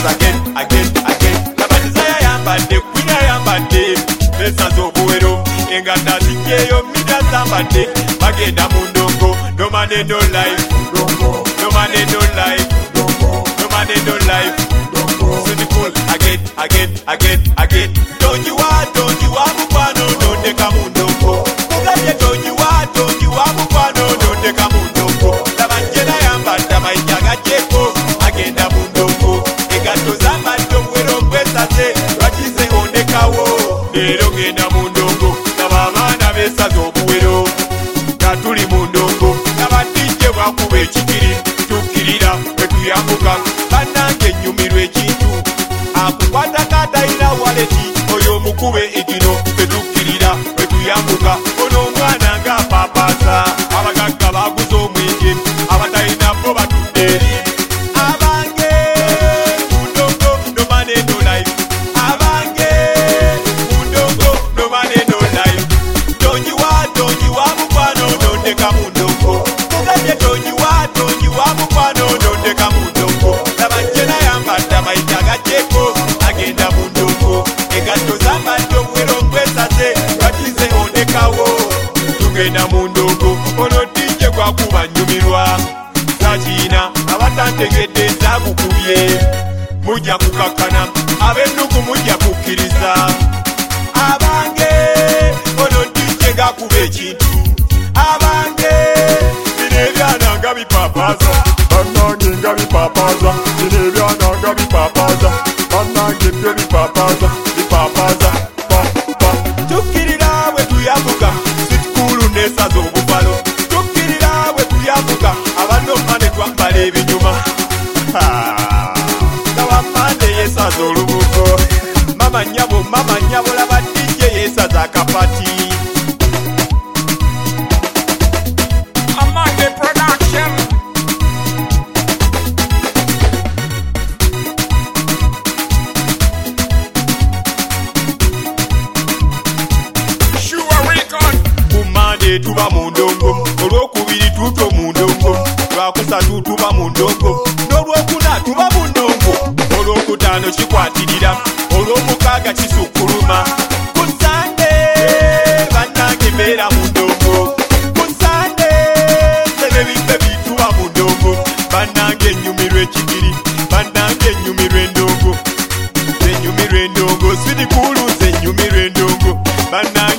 goes again. Laba desire yambadde, kwina yambadde, nesaza obuwero, enganda zijjeyo mida zambadde, bagenda mu ndongo. No money, no life. No money, no life. No money, no life. Cynical again. Don't you want mukwano, nondeka mu ndongo. Mugabye don't you want mukwano, nondeka mu ndongo. Laba njena yambadde amayinja gagyeko, agenda mu ndongo. Engatto zambadde obuwero bwesase, lwakize ondekawo. Leero genda mu ndongo, laba abaana beesaze obuwero. Nga tuli mu ndongo, laba dijje bwakuba ekikiri, tukkirira bwe tuyambuka. Bannange ennyumirwa ekintu, akukwata katalina waleti, oyo omukube ekino tetukkirira bwe tuyambuka. Ono omwana ng'apaapaasa, abagagga baaguza omwenge, abatalina bo batudde eri. Abange mu ndongo, no money no life. Abange mu ndongo, no money no life. Tonyiwa mukwano, nondeka mu ndongo. Mugabye tonyiwa mukwano, nondeka mu ndongo. Laba njena yambadde amayinja gagyeko, agenda mu ndongo. Engatto zambadde obuwero bwesase, lwakize ondekawo. Tugenda mu ndongo, ono dijje gwakuba nnyumirwa. Sakiina abatantegedde nzagukubye, mujja kukakkana, ab'ennuku mujja kukkiriza. Abange ono dijje gakuba ekintu. Abange bino ebyana nga bipapaaza, bannange nga bipapaaza. Bino ebyana nga bipapaaza, bannange byo bipapaaza. Tukkirira bwe tuyambuka, sitikulu neesaza obuvalo. Tukkirira bwe tuyambuka, abanoma ne twambala ebinyuma. Laba mmande yeesaza olubugo, mama nnyabo laba dijje yeesaza akapati. Amande Production. Sure record. Ku Monday tuba mu ndongo, olwokubiri tuto mu ndongo, lwakusatu tuba mu ndongo, n'olwokuna tuba mu ndongo, olwokutaano kikwatirira, olwomukaaga kisukkuluma. Ku Sunday bannange mbeera mu ndongo. Ku Sunday bebi tuba mu ndongo. Bannange ennyumirwa ekigiri, bannange ennyumirwa endongo. Nze ennyumirwa endongo, sinikulu nze ennyumirwa endongo. Bannange